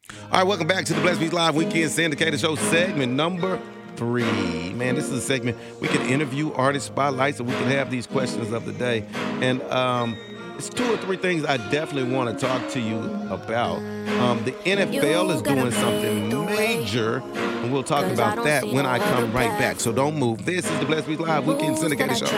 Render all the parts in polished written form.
All right, welcome back to the Blessed Beats Live Weekend Syndicated Show, segment number 3. Man, this is a segment we can interview artist spotlights, and we can have these questions of the day. And it's 2 or 3 things I definitely want to talk to you about. The NFL is doing something major, and we'll talk about that when I come right back. So don't move. This is the Blessed Beats Live Weekend Syndicated Show.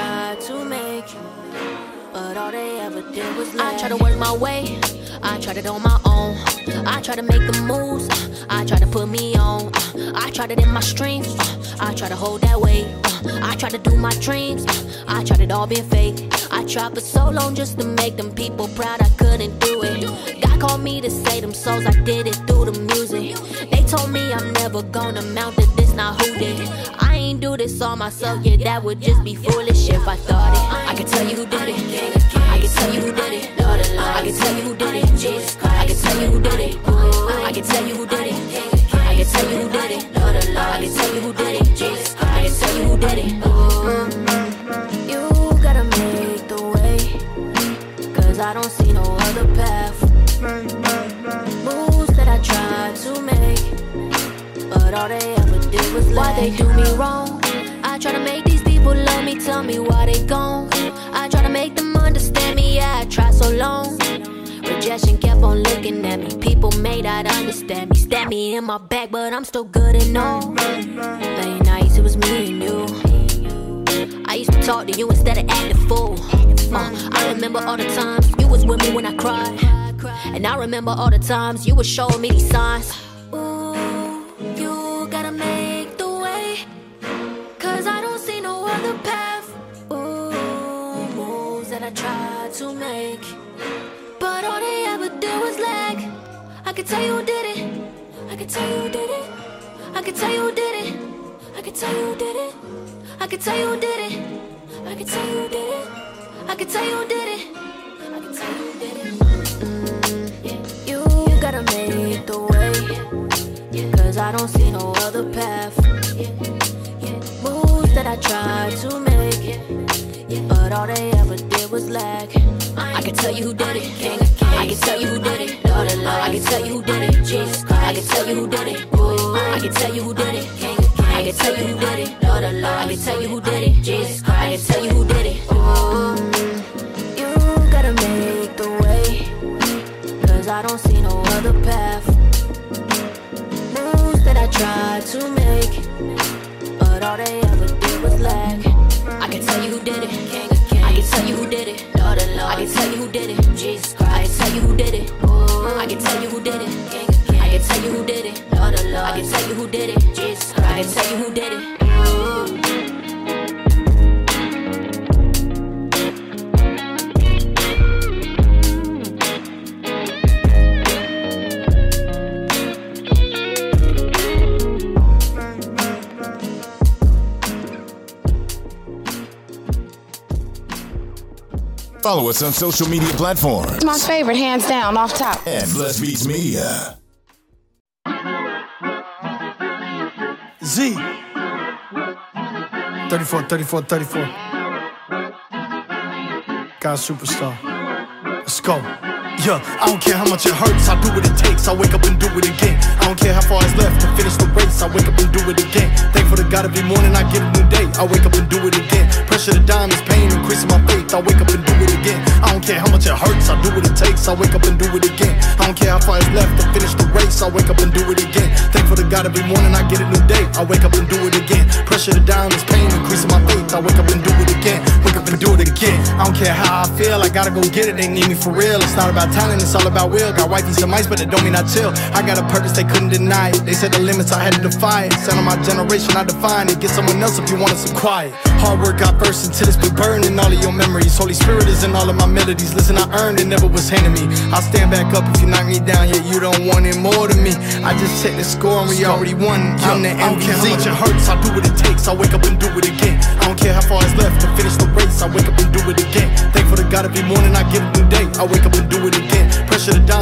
But all they ever did was I try to work my way, I tried it on my own. I try to make the moves, I try to put me on. I tried it in my streams, I try to hold that weight. I try to do my dreams, I tried it all being fake. I tried for so long just to make them people proud, I couldn't do it. God called me to save them souls, I did it through the music. They told me I'm never gonna mount to this, now who did? I ain't do this all myself, yeah, that would just be foolish if I thought it. I can tell you who did it, I can tell you who did it, I can tell you who did it, Jesus Christ. I can tell you who did it, I can tell you who did it, I can tell you who did it, I can tell you who did it, Jesus Christ. I can tell you who did it. You gotta make the way, cause I don't see no other path. Moves that I tried to make, but all they ever did was lie. Why they do me wrong? I try to make these people love me, tell me why they gone. I try to make them understand me, yeah, I tried so long. Rejection kept on looking at me, people may not understand me. Stab me in my back, but I'm still good and all. Late nights, it was me and you. I used to talk to you instead of act a fool. I remember all the times you was with me when I cried, and I remember all the times you was showing me these signs. Ooh, you gotta make the way, cause I don't see no other path. Ooh, moves that I tried to make, but all they ever did was lag. I can tell you who did it, I can tell you who did it, I can tell you who did it, I can tell you who did it, I can tell you who did it, I can tell you who did it, I can tell you who did it, I can tell you who did it. You gotta make the way, cause I don't see no other path. Moves that I tried to make, but all they ever did was lag. I can tell you who did it, I can tell you who did it, I can tell you who did it, Jesus Christ. I can tell you who did it, I can tell you who did it, I can tell you who did it, I can tell you who did it, Jesus Christ. I can tell you who did it. You gotta make the way, cause I don't see no other path. Moves that I tried to make, but all they ever did was lag. I can tell you who did it, I can tell you who did it, I can tell you who did it, Jesus Christ. I can tell you who did it, I can tell you who did it, I can tell you who did it, I can tell you who did it, Jesus Christ. I can tell you who did it. Follow us on social media platforms. It's my favorite, hands down, off top. And Blessed Beats Media. Z 34 God Superstar. Let's go. Yeah, I don't care how much it hurts, I do what it takes, I wake up and do it again. I don't care how far it's left to finish the race, I wake up and do it again. Thankful to God every morning I get a new day, I wake up and do it again. Pressure to diamonds, pain, increasing my faith, I wake up and do it again. I don't care how much it hurts, I do what it takes, I wake up and do it again. I don't care how far it's left to finish the race, I wake up and do it again. Thankful to God every morning I get a new day, I wake up and do it again. Pressure to diamonds, pain, increasing my faith, I wake up and do it again. Wake up and do it again. I don't care how I feel, I gotta go get it, they need me for real. It's not about talent, it's all about will. Got wifey some ice, but it don't mean I chill. I got a purpose, they couldn't deny it. They said the limits, I had to defy it. Son of my generation, I define it. Get someone else if you want some quiet. Hard work got first until it's been burned in all of your memories. Holy Spirit is in all of my melodies. Listen, I earned it, never was handed me. I'll stand back up if you knock me down, yeah, you don't want it more than me. I just checked the score and we already won. I'm the MVP. I don't care how much it hurts, I do what it takes, I wake up and do it again. I don't care how far it's left to finish the race, I wake up and do it again. Thankful to God every morning I get a new day, I wake up and do it again. Pressure to diamonds, pain,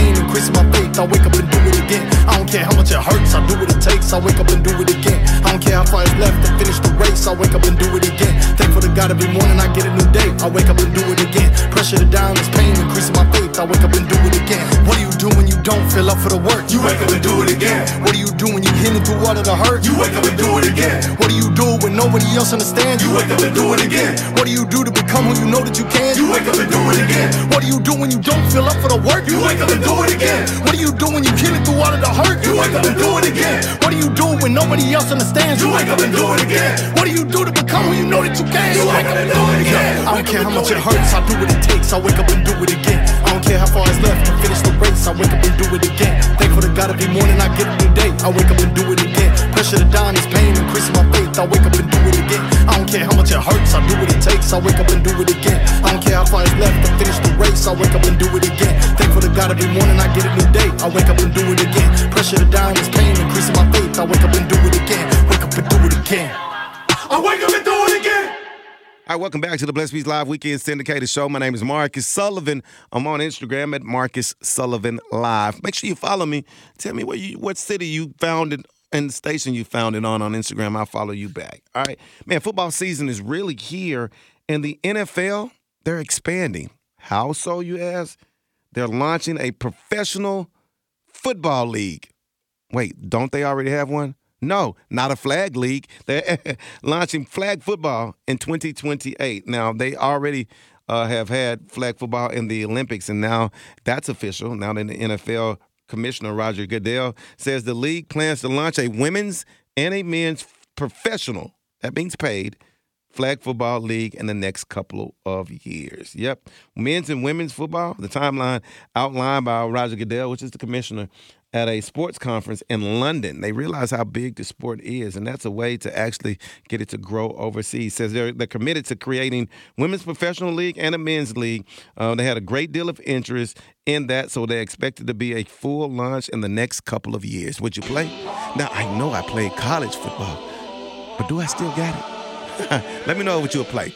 pain, increasing my faith. I wake up and do it again. I don't care how much it hurts, I do what it takes. I wake up and do it again. I don't care how far it's left to finish the race. I wake up and do it again. Thankful to God every morning I get a new day. I wake up and do it again. Pressure to down is pain, increasing my faith. I wake up and do it again. What do you do when you don't feel up for the work? You wake up and do it again. What do you do when you healing through all of the hurt? You wake up and do it again. What do you do when nobody else understands? You wake up and do it again. What do you do to become who you know that you can? You wake up and do it again. What do you do when you don't feel up for the work? You wake up and do it again. What do you do when you healing through all of the hurt? You wake up and do it again. What do you do when nobody else understands? You wake up and do it again. What do you do to become who you know that you can? You wake up and do it again. I don't care how much it hurts, I do what it takes. I wake up and do it again. I don't care how far it's left to finish the race. I wake up and do it again. Thankful to God every morning I get a new day. I wake up and do it again. Pressure to down is pain, increasing my faith. I wake up and do it again. I don't care how much it hurts, I do what it takes. I wake up and do it again. I don't care how far it's left to finish the race. I wake up and do it again. Thankful to God every morning I get a new day. I wake up and do it again. Pressure to down is pain, increasing my faith. I wake up and do it again. Wake up and do it again. I wake up and do it again. All right, welcome back to the Blessed Beats Live Weekend Syndicated Show. My name is Marcus Sullivan. I'm on Instagram at Marcus Sullivan Live. Make sure you follow me. Tell me what city you found it and the station you found it on Instagram. I'll follow you back. All right, man. Football season is really here, and the NFL, they're expanding. How so, you ask? They're launching a professional football league. Wait, don't they already have one? No, not a flag league. They're launching flag football in 2028. Now, they already have had flag football in the Olympics, and now that's official. Now that the NFL Commissioner Roger Goodell says the league plans to launch a women's and a men's professional, that means paid, flag football league in the next couple of years. Yep, men's and women's football, the timeline outlined by Roger Goodell, which is the commissioner, at a sports conference in London. They realize how big the sport is, and that's a way to actually get it to grow overseas. Says they're committed to creating women's professional league and a men's league. They had a great deal of interest in that, so they expect it to be a full launch in the next couple of years. Would you play? Now, I know I played college football, but do I still got it? Let me know what you'll play.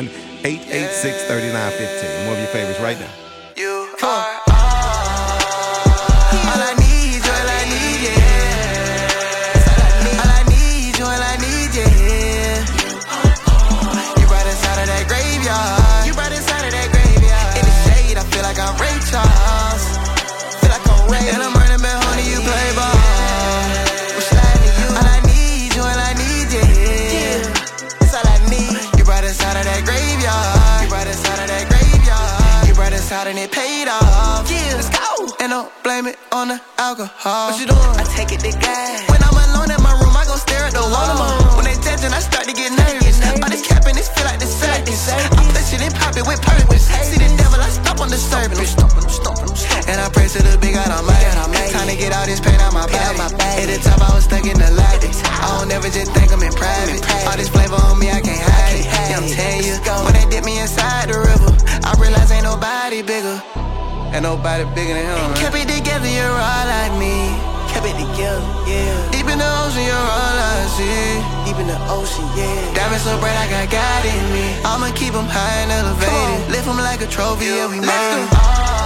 281-886-3915. More of your favorites right now. You are all I need. And I'm running back home to you, play ball. I'm sliding you. All I need you, all I need you. That's all I need. You brought us out of that graveyard. You brought us out of that graveyard. You brought us out and it paid off. Yeah, let's go. And don't blame it on the alcohol. What you doing? I take it to God. When I'm alone in my room, I go stare at the wall. When they judging, I start to get nervous. All this capping, this feel like the circus. I flush it and pop it with purpose. See the devil, I stop on the serpent. And I pray to the big God Almighty. Time to get all this pain out my body. At the top, I was stuck in the light. I don't never just think I'm in private. All this flavor on me, I can't hide it. Yeah, I'm telling you, when they dip me inside the river, I realize ain't nobody bigger. Ain't nobody bigger than him. Kept it together, you're all like me. Kept it together, yeah. Deep in the ocean, you're all I see. Deep in the ocean, yeah. Diamonds so bright, I got God in me. I'ma keep them high and elevated. Lift them like a trophy, yeah, we made it.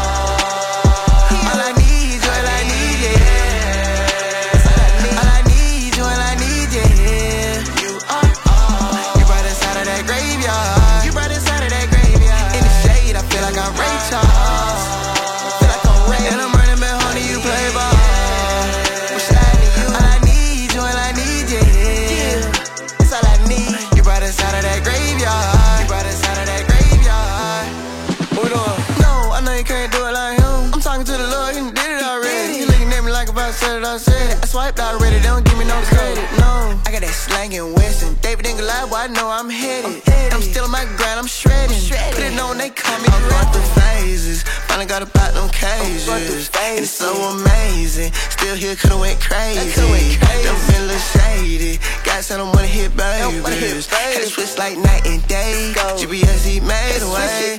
All I need you, all I need, yeah. All I need you, all I need, yeah. You are all. You brought us out of that graveyard. You brought us out of that graveyard. In the shade, I feel like I'm Ray Charles. Feel like I'm Ray. And I'm running back home to you, play ball. I'm sliding you. All I need you, all I need, yeah. That's all I need. You brought us out of that graveyard. You brought us out of that graveyard. What we doing? No, I know you can't do it like him. I'm talking to the Lord, he did it already. He looking at me like if I said it, I said it. I swiped already, they don't give me no credit, no. I got that slang in Weston. David and Goliath, boy, I know I'm headed. I'm still on my grind, I'm shredding. Put it on, they call me I'm going through phases. Finally got about them cages. And it's so amazing. Still here, could've went crazy. Them been a little shady. God said I wanna hit babies. Had to switch like night and day. GPS, he made a way.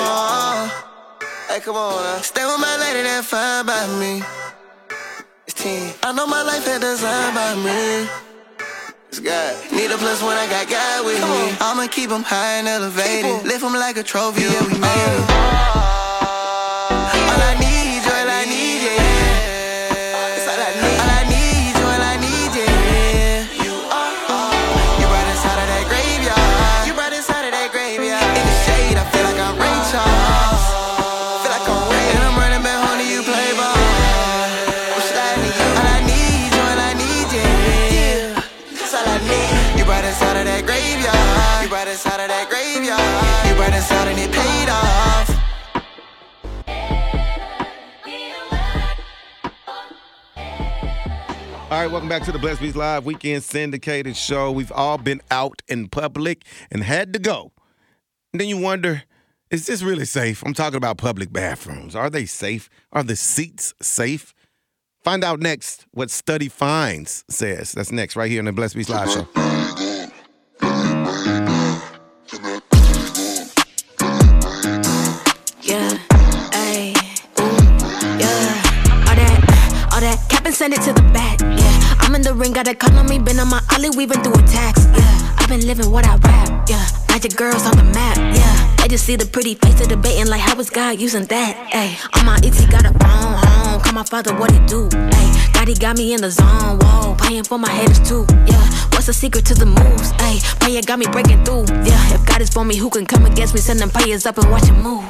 Hey, come on now. Stay with my lady that fine by me. It's 10. I know my life had designed by me. It's God. Need a plus one, I got God with me. I'ma keep them high and elevated. Lift them like a trophy, yeah, we made it. All I need you, all I need paid off. All right, welcome back to the Blessed Beats Live Weekend Syndicated Show. We've all been out in public and had to go. And then you wonder, is this really safe? I'm talking about public bathrooms. Are they safe? Are the seats safe? Find out next what Study Finds says. That's next right here on the Blessed Beats Live Show. Yeah, ayy, ooh, yeah. All that cap and send it to the back, yeah. I'm in the ring, got a cut on me, been on my ollie, weaving through attacks, yeah. I've been living what I rap, yeah. Magic girls on the map, yeah. They just see the pretty face of debating like how is God using that, ayy. On my ET, got a phone home, call my father, what he do, ayy. Daddy got me in the zone, whoa, paying for my haters too, yeah. What's the secret to the moves, ayy? Prayer got me breaking through, yeah. If God is for me, who can come against me? Send them prayers up and watch him move.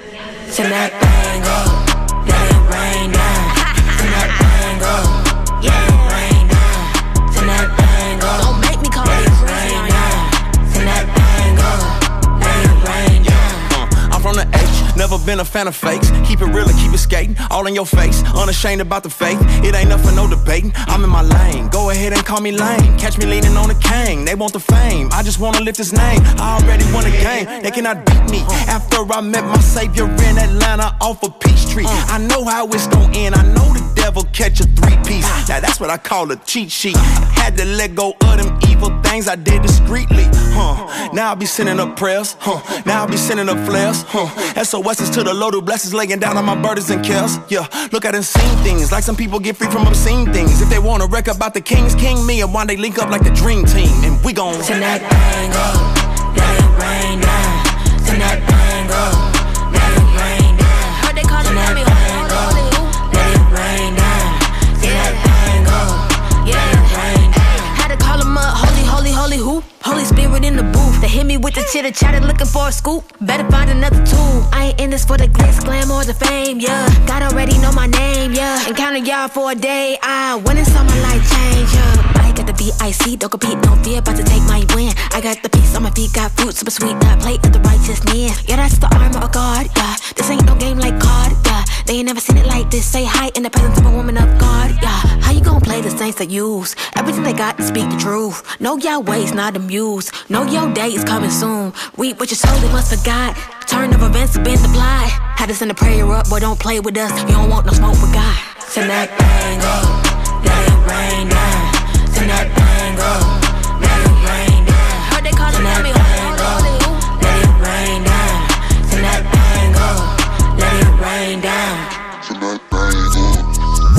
Send that bang up, let it rain down. Send that bang up, yeah, rain down. Send that bang up, don't make me call it rain down. Send that bang up, let it rain down. I'm from the H, never been a fan of fakes. Keep it real and keep it skating, all in your face. Unashamed about the faith, it ain't nothing, no debating. I'm in my lane, go ahead and call me lame. Catch me leaning on the cane, they want the fame. I just wanna lift his name, I already won a game. They cannot beat me, after I met my savior in Atlanta off of Peachtree. I know how it's gon' end, I know the devil catch a 3-piece. Now that's what I call a cheat sheet. Had to let go of them evil things I did discreetly. Now I be sending up prayers, now I be sending up flares. SOS's to the Lord who blesses, laying down on my burdens and cares. Yeah, look, I done seen things, like some people get free from obscene things. If they want to wreck about the kings, King me, and one day link up like the dream team. And we gon' send that bang up, let it rain down. Send that bang up, let it rain down. Heard they callin' me holy, let it rain down. Send that bang up, yeah, let it rain down. Had to call him up, holy who? Holy Spirit in the booth. They hit me with the chitter chatter, looking for a scoop. Better find another tool. I ain't in this for the glitz, glam, or the fame, yeah. God already know my name, yeah. And counting y'all for a day, I went and saw my life change, yeah. I got the VIC, don't compete, no fear, about to take my win. I got the peace on my feet, got fruit, super sweet, that plate of the righteousness. Yeah, that's the armor of God, yeah. This ain't no game like COD, yeah. They ain't never seen it like this. Say hi in the presence of a woman of God, yeah. How you gon' play the saints they use? Everything they got to speak the truth. Know your ways, not amused. Know your day is coming soon. Reap what you sow, they must forgot. Turn of events have been applied. Had to send a prayer up, boy, don't play with us. You don't want no smoke with God. Send that bang up, let it rain down. Send that bang up, let it rain down. Heard they callin' me holy, let it rain down. Send that bang up, let it rain down. Send that bang up, let it rain down.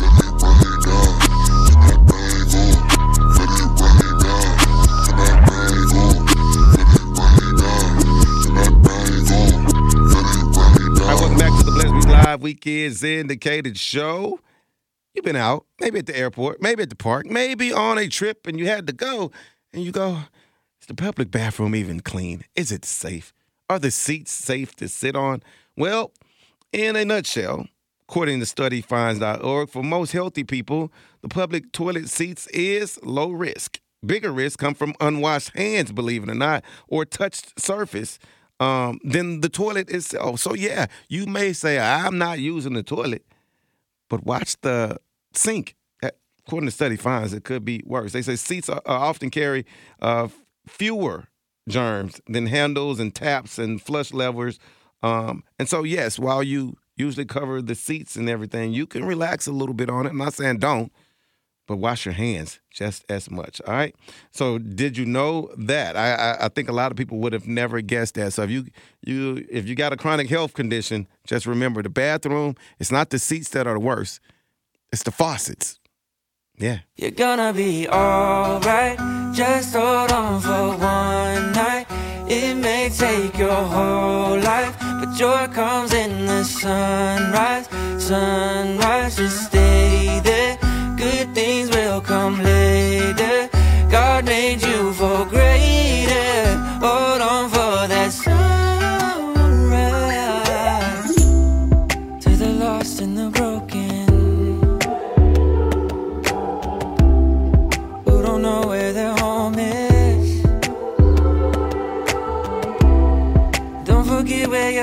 Welcome back to the Blessed Beats Live Weekend Syndicated Show. You've been out, maybe at the airport, maybe at the park, maybe on a trip, and you had to go, and you go, is the public bathroom even clean? Is it safe? Are the seats safe to sit on? Well, in a nutshell, according to studyfinds.org, for most healthy people, the public toilet seats is low risk. Bigger risks come from unwashed hands, believe it or not, or touched surface. Than the toilet itself. So, yeah, you may say, I'm not using the toilet, but watch the sink. According to Study Finds, it could be worse. They say seats often carry fewer germs than handles and taps and flush levers. And so, yes, while you usually cover the seats and everything, you can relax a little bit on it. I'm not saying don't, but wash your hands just as much, all right? So did you know that? I think a lot of people would have never guessed that. So if you got a chronic health condition, just remember the bathroom, it's not the seats that are the worst. It's the faucets. Yeah. You're gonna be alright. Just hold on for one night. It may take your whole life, but joy comes in the sunrise. Sunrise, just stay there. Good things will come later. God made you for greater. Hold on for that sunrise. To the lost and the broken, who don't know where their home is. Don't forget where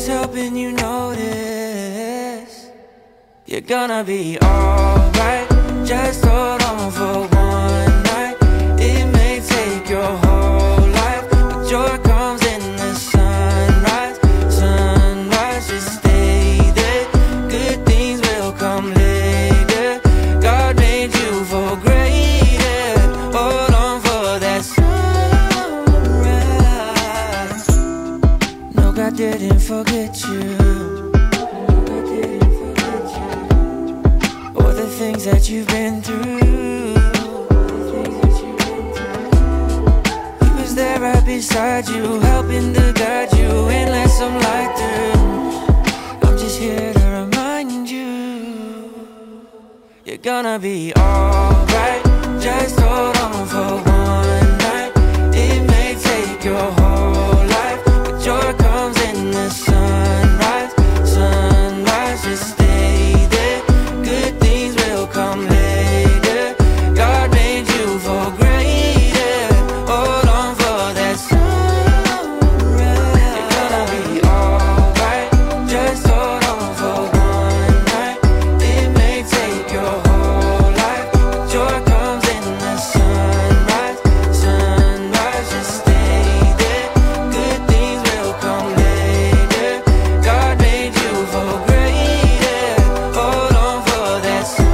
helping you notice. You're gonna be alright. Just hold on for one night. It may take your whole life, but joy comes in the sunrise. Sunrise, just stay there. Good things will come later. God made you for greater. Hold on for that sunrise. No, God didn't forget you. Things that you've been through. He was there right beside you, helping to guide you and let some light through. I'm just here to remind you, you're gonna be alright. Just hold on for one night. It may take your whole life, but joy comes in the sunrise. Sunrise, just stay there. Good things will come later. God made you for greater. Hold on for that sunrise. You're gonna be alright. Just hold on for one night. It may take your whole life, but joy comes in the sunrise. Sunrise, just stay there. Good things will come later. God made you for greater. Hold on for that sunrise.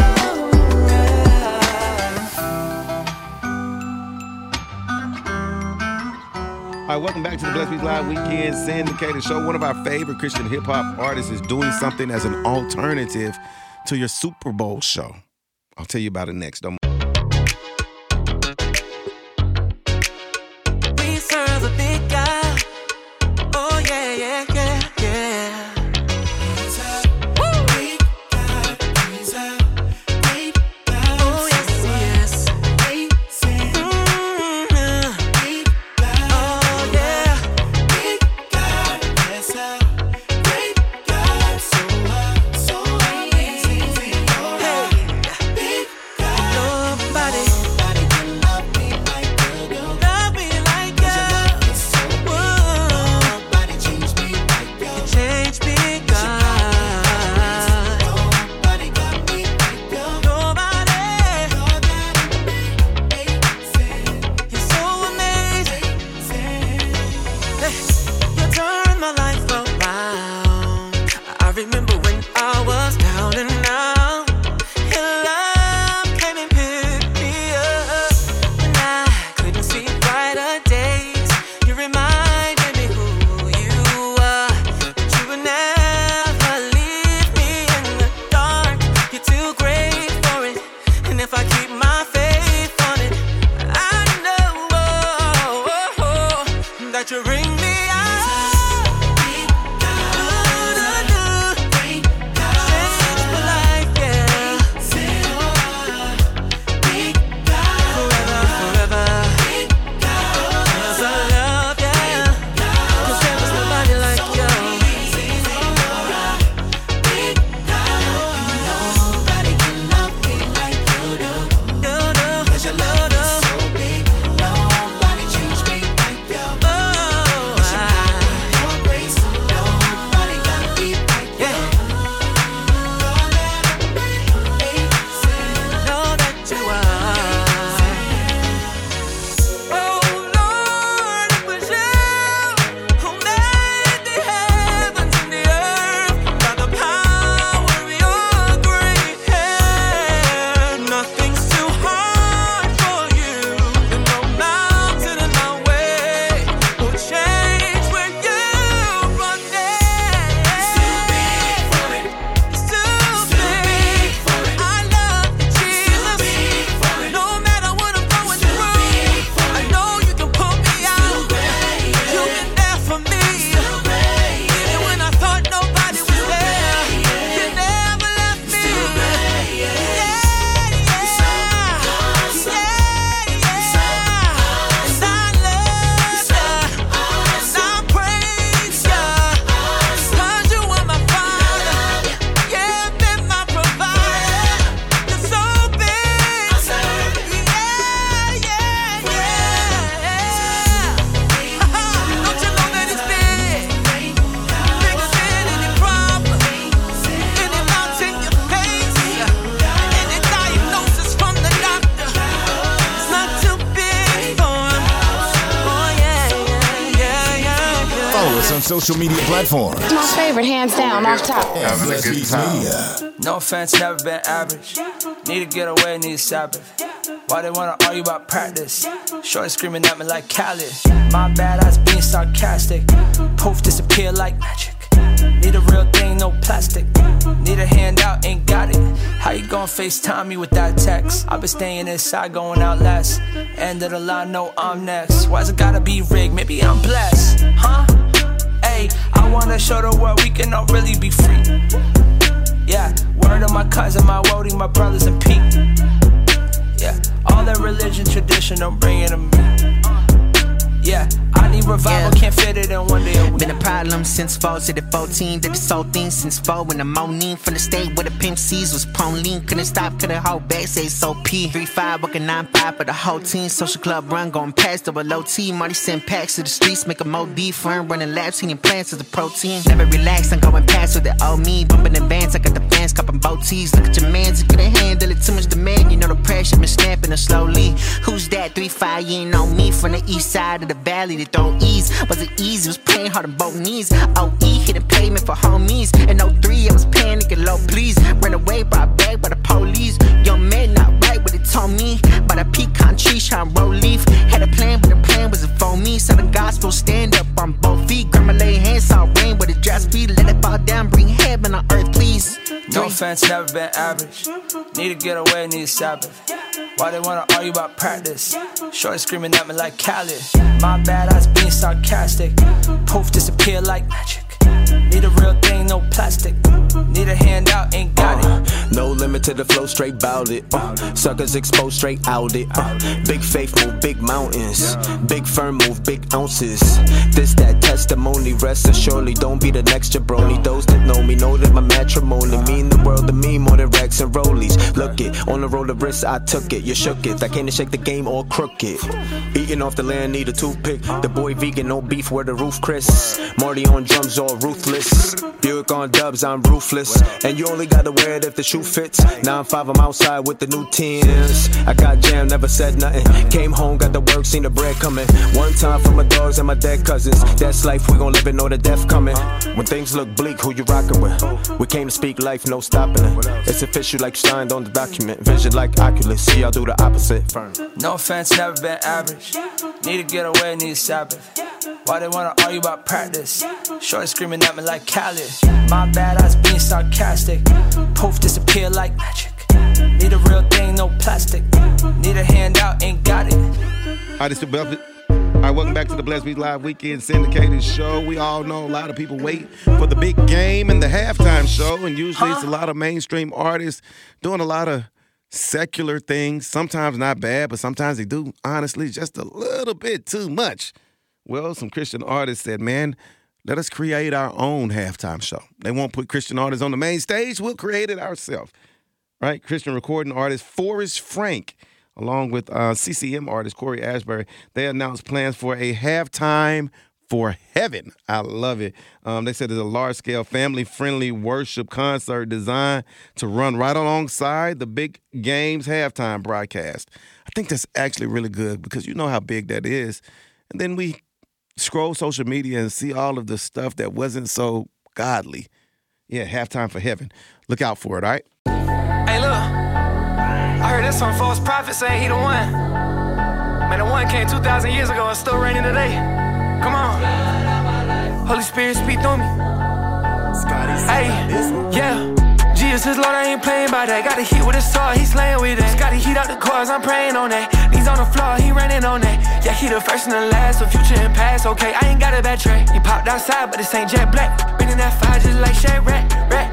All right, welcome back to the Bless Beats Live Weekend Syndicated Show. One of our favorite Christian hip-hop artists is doing something as an alternative to your Super Bowl show. I'll tell you about it next. Don't We serve a big God. Oh yeah, yeah, yeah, yeah. He's a big God. He's a big God. Oh yes, yes. Big God. Oh yeah. Big God. Yes, a big God. So amazing. Hey, big God. Follow us on social media platforms. My favorite, hands down, off top. Blessed Beats Media. No offense, never been average. Need to get away, need a Sabbath. Why they wanna argue about practice? Shorty screaming at me like Khaled. My bad, I was being sarcastic. Poof, disappear like magic. Need a real thing, no plastic. Need a handout, ain't got it. How you gon' FaceTime me with that text? I been staying inside, going out last. End of the line, no, I'm next. Why's it gotta be rigged? Maybe I'm blessed, huh? Hey, I wanna show the world we can all really be free. Yeah, word of my cousin, my roadie, my brothers in peak. Yeah, all that religion, tradition, don't bring it to me. Yeah, I need revival, can't fit it in one day a week. Been a problem since 4 to the 14. Did this whole thing since 4 in the morning. From the state where the pimp C's was ponying. Couldn't stop, couldn't hold back, say so P. 3-5, working 9-5 for the whole team. Social club run, going past over low T. Marty send packs to the streets, make a MOD. Firm running laps, eating plants as a protein. Never relax, I'm going past with the old me. Bumping in bands, I got the fans, cupping both T's. Look at your mans, you couldn't handle it, too much demand. You know the pressure been snapping her slowly. Who's that? 3-5, you ain't know me. From the east side of the valley, they don't ease. Was it easy? Was praying hard on both knees. OE hitting pavement for homies. In 03, I was panicking low, please. Ran away, brought back by the police. Young man not right what it told me. By the pecan tree, shine roll leaf. Had a plan, but the plan wasn't for me. So the gospel stand up on both feet. Grandma lay hands, saw rain with a dry speed. Let it fall down, bring heaven on earth, please. No offense, never been average. Need to get away, need a Sabbath. Why they wanna argue about practice? Shorty screaming at me like Khaled. My bad, I was being sarcastic. Poof, disappear like magic. Need a real thing, no plastic. Need a handout, ain't got it. No limit to the flow, straight bout it. Suckers exposed, straight out it. Big faith move, big mountains. Big firm move, big ounces. This that testimony, rest assuredly. Don't be the next jabroni. Those that know me know that my matrimony mean the world to me more than Rex and Rollies. Look it, on the road of risk, I took it. You shook it, I came to shake the game all crooked. Eating off the land, need a toothpick. The boy vegan, no beef, where the roof Chris. Marty on drums, all ruthless. Buick on dubs, I'm ruthless. And you only gotta wear it if the shoe fits. 9-5, I'm outside with the new tens. I got jammed, never said nothing. Came home, got the work, seen the bread coming. One time for my dogs and my dead cousins. That's life, we gon' live it, know the death coming. When things look bleak, who you rockin' with? We came to speak life, no stopping it. It's official like signed on the document. Vision like Oculus, see y'all do the opposite. No offense, never been average. Need to get away, need a Sabbath. Why they wanna argue about practice? Shorty screaming at me like Khaled. My bad, I was being sarcastic. Poof, disappear like magic. Need a real thing, no plastic. Need a handout, ain't got it. All right, welcome back to the Blessed Beats Live Weekend Syndicated Show. We all know a lot of people wait for the big game and the halftime show, and usually it's a lot of mainstream artists doing a lot of secular things. Sometimes not bad, but sometimes they do, honestly, just a little bit too much. Well, some Christian artists said, man, let us create our own halftime show. They won't put Christian artists on the main stage. We'll create it ourselves. Right? Christian recording artist Forrest Frank, along with CCM artist Corey Ashbury, they announced plans for a halftime for heaven. I love it. They said it's a large-scale, family-friendly worship concert designed to run right alongside the big game's halftime broadcast. I think that's actually really good because you know how big that is. And then we scroll social media and see all of the stuff that wasn't so godly. Yeah, halftime for heaven. Look out for it, all right? Hey, look. I heard this on false prophet saying he the one. Man, the one came 2,000 years ago and still reigning today. Come on. Holy Spirit, speak through me. Hey, yeah. Jesus is Lord, I ain't playing by that. Got the heat with his sword, he slaying with it. Got the heat out the cars, I'm praying on that. Knees on the floor, he running on that. Yeah, he the first and the last, so future and past, okay. I ain't got a bad trait. He popped outside, but this ain't jet black. Been in that fire just like Shaq, rat.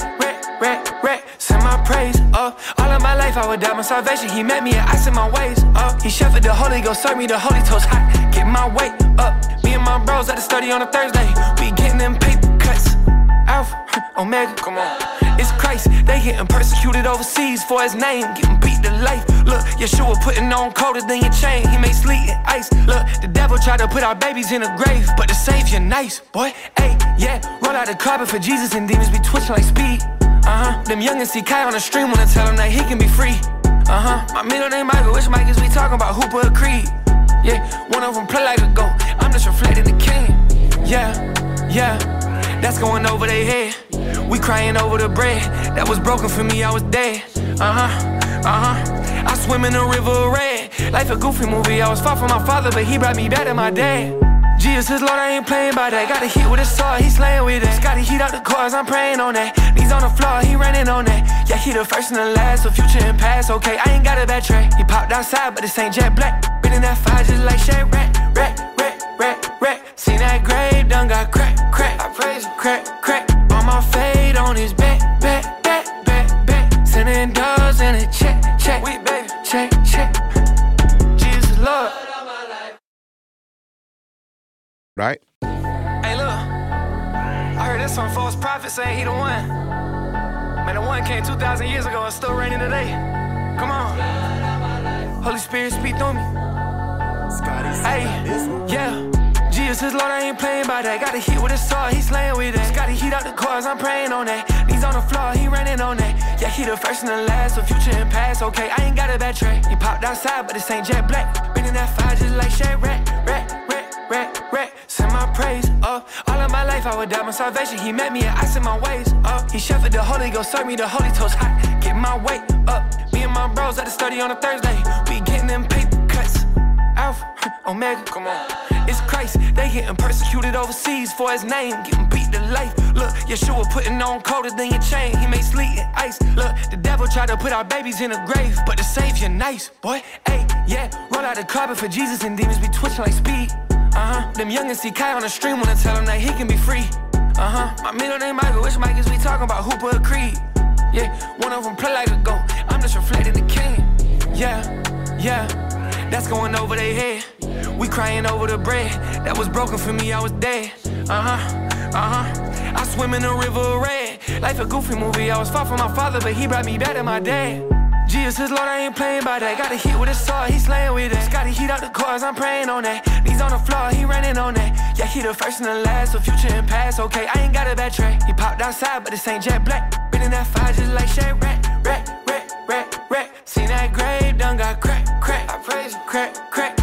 Send my praise up. All of my life I would die my salvation. He met me and I sent my ways up. He shepherded the Holy Ghost, served me the Holy Toast hot. Get my weight up. Me and my bros at the study on a Thursday. We getting them paper cuts. Alpha, Omega, come on. It's Christ, they getting persecuted overseas for his name, getting beat to life. Look, Yeshua putting on colder than your chain. He made sleet and ice. Look, the devil tried to put our babies in a grave, but the Savior nice, boy. Hey, yeah, roll out the carpet for Jesus and demons be twitching like speed. Them youngins see Kai on the stream wanna tell him that he can be free. My middle name Michael, which Mike is we talking about? Hooper or Creed? Yeah, one of them play like a goat. I'm just reflecting the king. Yeah. Yeah, that's going over their head. We crying over the bread that was broken for me, I was dead. I swim in a river of red. Life a goofy movie, I was far from my father, but he brought me back to my dad. Jesus, Lord, I ain't playing by that. Got a hit with a sword, he slaying with it. Got to heat up the cars, I'm praying on that. Knees on the floor, he running on that. Yeah, he the first and the last, so future and past, okay, I ain't got a bad track. He popped outside, but this ain't jet black. Been in that fire just like Shaq, rat. Seen that grave, done got crack. I praise him, crack. On my fade, on his back. Sending dollars in a check. We baby, check. Jesus, Lord. Right? Hey, look. I heard this on false prophet saying he the one. Man, the one came 2,000 years ago and still reigning today. Come on. Holy Spirit, speak through me. Hey, yeah. Jesus, Lord, I ain't playing by that. Got a hit with a sword, he slaying with it. Got to heat up the cars, I'm praying on that. Knees on the floor, he running on that. Yeah, he the first and the last, so future and past, okay, I ain't got a bad track. He popped outside, but this ain't jet black. Been in that fire just like Shaq, rat. Send my praise up. All of my life I would die my salvation. He met me and I sent my ways up. He shepherded the Holy Ghost, served me the Holy Toast hot. Get my weight up. Me and my bros at the study on a Thursday. We getting them paper cuts. Alpha, Omega, come on. It's Christ, they getting persecuted overseas for his name, getting beat to life. Look, Yeshua putting on colder than your chain. He made sleet and ice. Look, the devil tried to put our babies in a grave, but the Savior nice, boy. Hey, yeah, roll out the carpet for Jesus and demons be twitching like speed. Them youngins see Kai on the stream wanna tell him that he can be free. My middle name Michael, which Mike is we talking about? Hooper or Creed? Yeah, one of them play like a goat. I'm just reflecting the king. Yeah, that's going over their head. We crying over the bread that was broken for me, I was dead. I swim in a river of red. Life a goofy movie, I was far from my father, but he brought me back to my dad. Jesus, Lord, I ain't playing by that. Got a hit with a sword, he slaying with it. Got to heat up the cars, I'm praying on that. Knees on the floor, he running on that. Yeah, he the first and the last, so future and past, okay, I ain't got a bad track. He popped outside, but this ain't jet black. Been in that fire just like Shaq, rat. Seen that grave, done got crack. I praise him, crack.